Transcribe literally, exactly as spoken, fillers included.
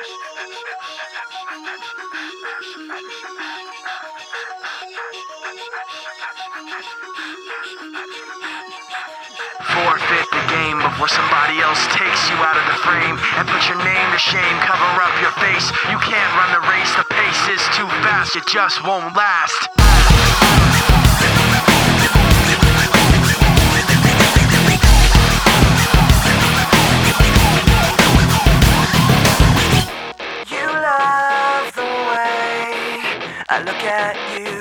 Forfeit the game before somebody else takes you out of the frame and put your name to shame, cover up your face. You can't run the race, the pace is too fast, it just won't last. You love the way I look at you